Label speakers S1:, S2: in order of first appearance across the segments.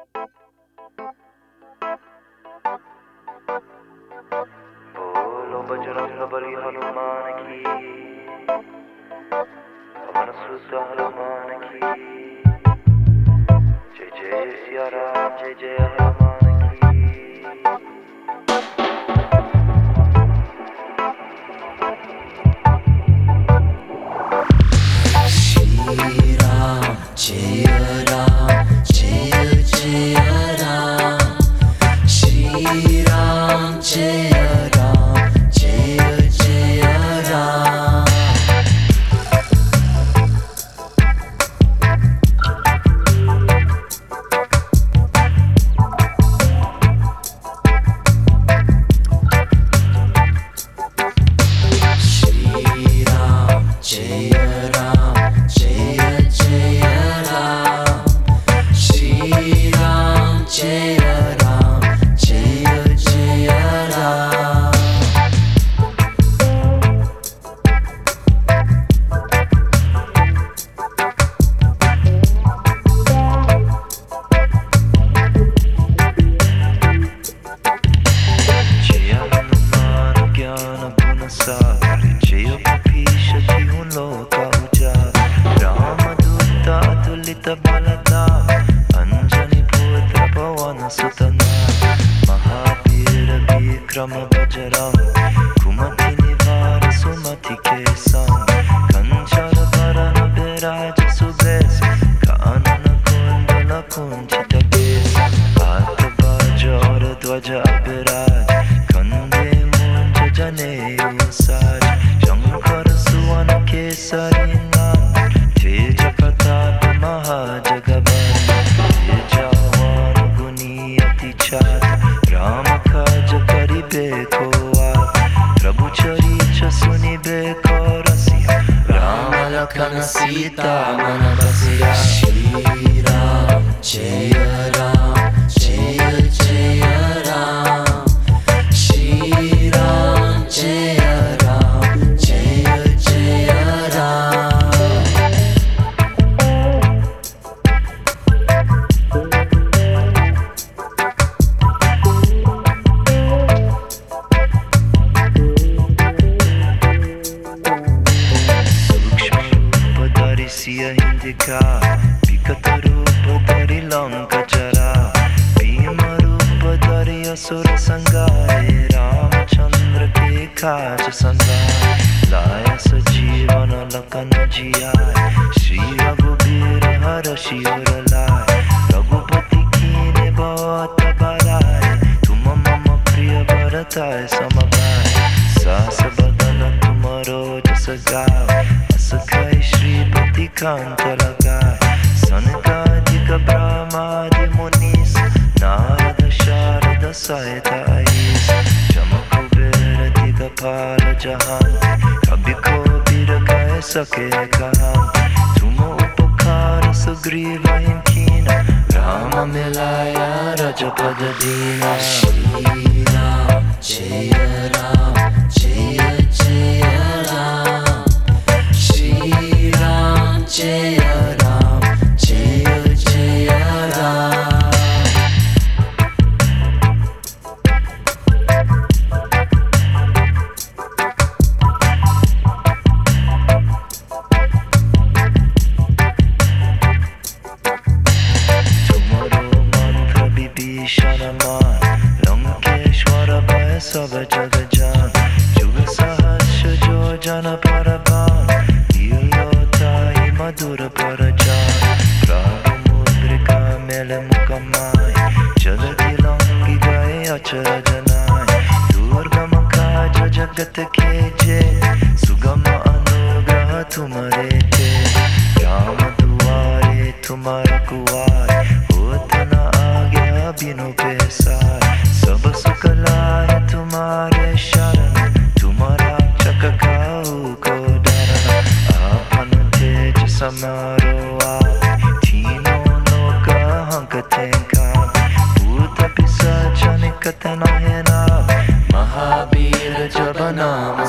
S1: बोलो बजरंगबली हनुमान की, पवन सुत हनुमान की, जय जय सिया राम, जय जय हनुमान की।
S2: श्री राम जय राम, जय जय राम। श्री राम जय राम, जय जय राम। श्री राम जय राम, जय जय राम। श्री राम जय राम, जय जय राम।
S1: जय हनुमान ज्ञान गुण सागर, जय कपीश तिहुँ लोक उजागर। रामदूत अतुलित बलधाम, अंजनी पुत्र पवन सुत नाम। महावीर विक्रम बजरंग, कुमति निवार सुमति के संग। कंचन बरन विराज सुबेश, कानन कुंडल कुंचित केश। हाथ बाजोर ध्वजा विराज, कंधे मूंज जनेऊ साज। शंकर सुवन केसरी नंदन, तेज प्रताप महाजगवंदन। तेजवान गुणी अति चातुर, राम काज करिबे को आतुर। प्रभु चरित्र सुनिबे को रसिया,
S2: राम लखन सीता मन बसिया। श्री राम जय राम, जय जय राम। श्री राम जय राम, जय जय राम।
S1: सूक्ष्म रूप धरि सिय हिंदिका, विकट रूप धरि लंक जरा। भीम रूप धरि असुर संहारे, रामचंद्र के काज संधारे। लाय सजीवन लखन जियाय, श्री रघुबीर हरषि उर लाय। रघुपति कीन्ह बहुत बड़ाई, तुम मम प्रिय भरत सम भाई। सास बदन तुमरो जस गावै, अस कहि श्रीपति कंठ लगावै। सनकादिक ब्रह्मादि मुनीस, नारद शारद सहित अहीस। जम कुबेर दिगपाल जहांते, कबि कोबिर कह सके कहांते। तुम उपकार सुग्रीव कीन्हा, राम मिलाया रजपद दीना।
S2: श्री राम जय राम, जय जय राम। श्री राम जय राम, जय जय राम।
S1: तुमरो मंत्र विभीषण मान, लंकेश्वर भय सब जग जान। जुग सहस्र जो जन पर भान, लियो ताहि मधुर पर जान। प्रभु मुद्रिका मेल मुख माहि, जल्दी लंघि गए अचरज नाहि। दुर्गम काज जगत के जेते, सुगम अनुग्रह तुमरे तेते। राम दुआरे तुम रखवारे, होत न आज्ञा बिनु पैसारे। सब सुख लाए तुम्हारे शरण, तुम रक्षक काहू को डरना। आपन तेज समारो आपे, तीनों लोक हंकते कापे। भूत पिशाच निकट नहीं नावे, महावीर जब नाम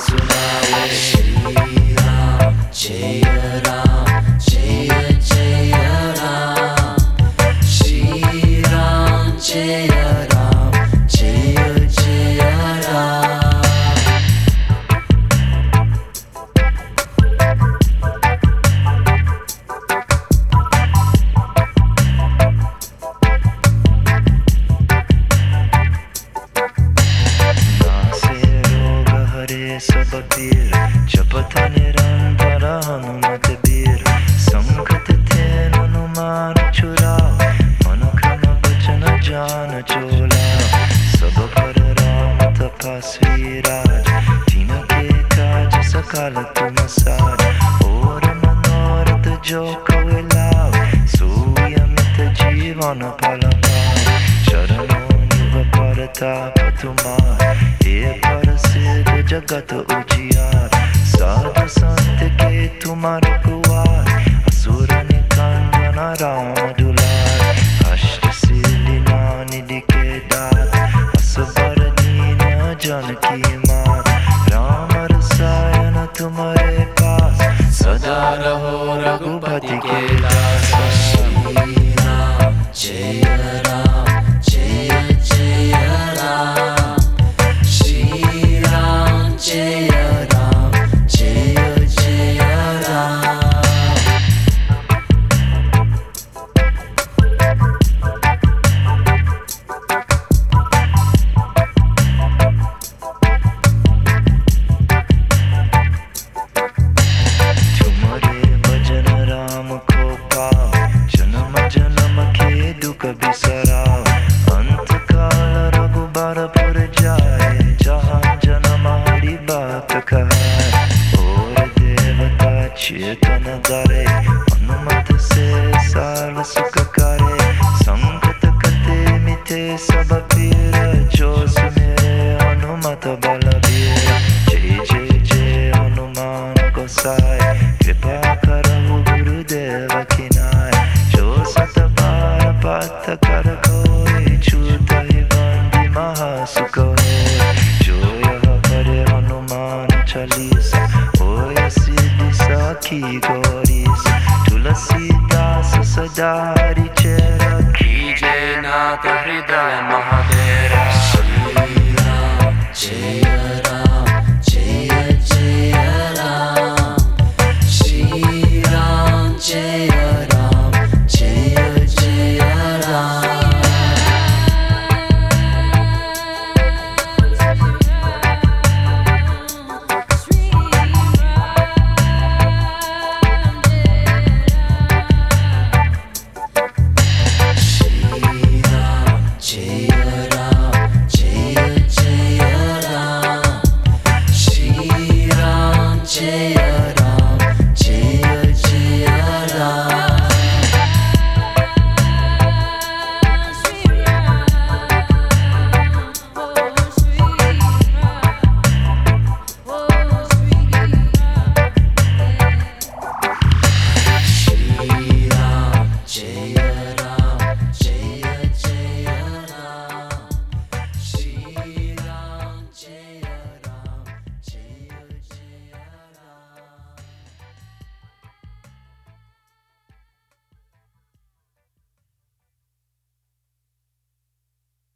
S1: जान चोला सब पर राम तपस्वी राज जिनके काज सकल तुम साज और मनोरथ जो कोई लाभ सोई अमित जीवन फल पाए चरणों युग परताप तुम्हार ये प्रसिद्ध जगत उजियार साधु संत के तुम्हार कुआर असुर निकंदन राम दुलार अष्ट सिद्धि निधि के दात असबर दीन जन की मात राम रसायन तुम्हारे पास सदा रहो रघुपति के दास
S2: श्री राम जय राम जय जय राम श्री राम जय राम जय जय राम
S1: तुम्हारे भजन राम को पाओ जन्म जन्म के दुख बिसराओ अंत काल रघुबरपुर जाए जहाँ जन्म हरि बात कहाए और देवता चेतन धरे हनुमत से साल सुख करे संकट कटे मिटे सब पीर जो सुमेरे हनुमत बलबीर जय जय जय हनुमान गोसाई कृपा करो गुरुदेव की नाय जो सत बार पथ कर कोई छूट ही बंदी महासुख होय जो यह करे हनुमान चालीसा होय सिद्धि साखी गौरीसा तुलसीदास सदा हरि चेरा
S2: कीजे नाथ हृदय महा